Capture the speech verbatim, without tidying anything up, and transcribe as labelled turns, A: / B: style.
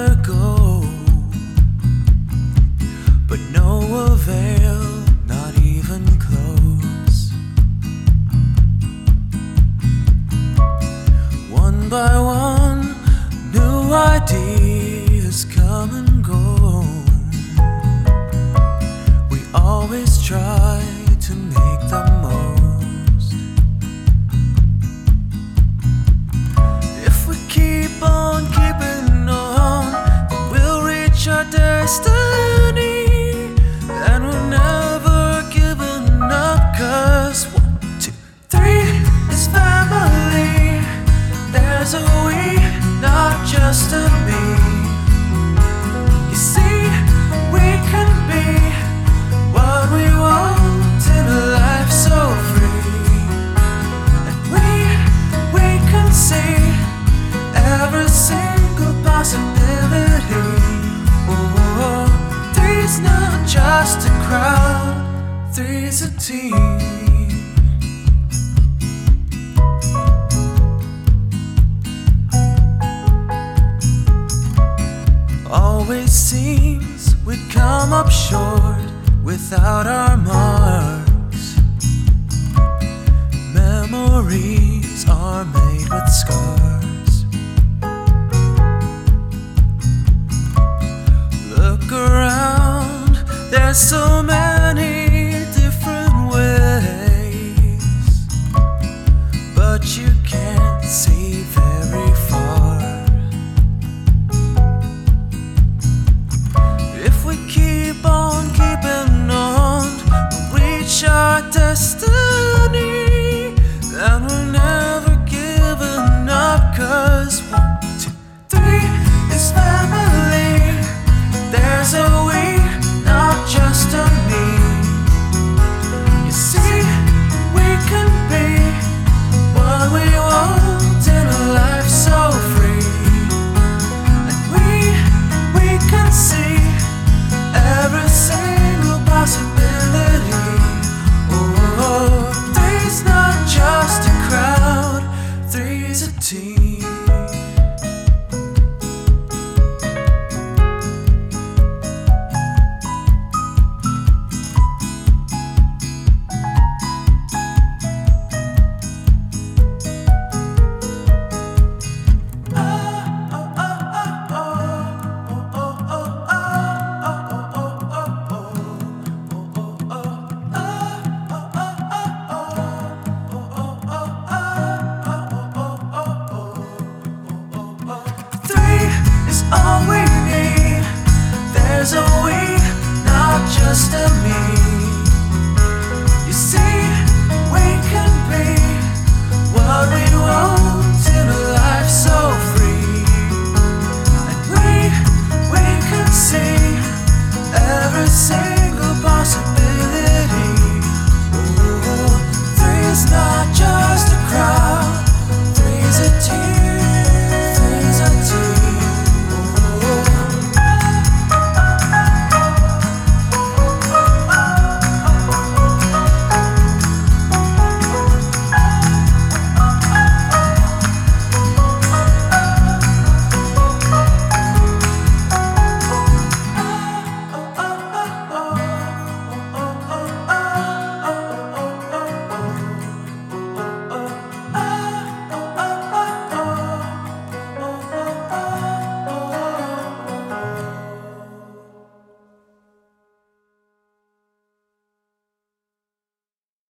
A: ago, but no avail, not even close. One by one, new ideas come and go. We always try to make the most. If we keep on keeping on, then we'll reach our destiny, and we're never giving up. Cause one, two, three is family. There's a we, not just a me. You see, we can be what we want in a life so free, and we, we can see every single possibility. Oh, three's not just a crowd, three's a team. Always seems we'd come up short without our marks. Memories are made with scars. Look around, there's so many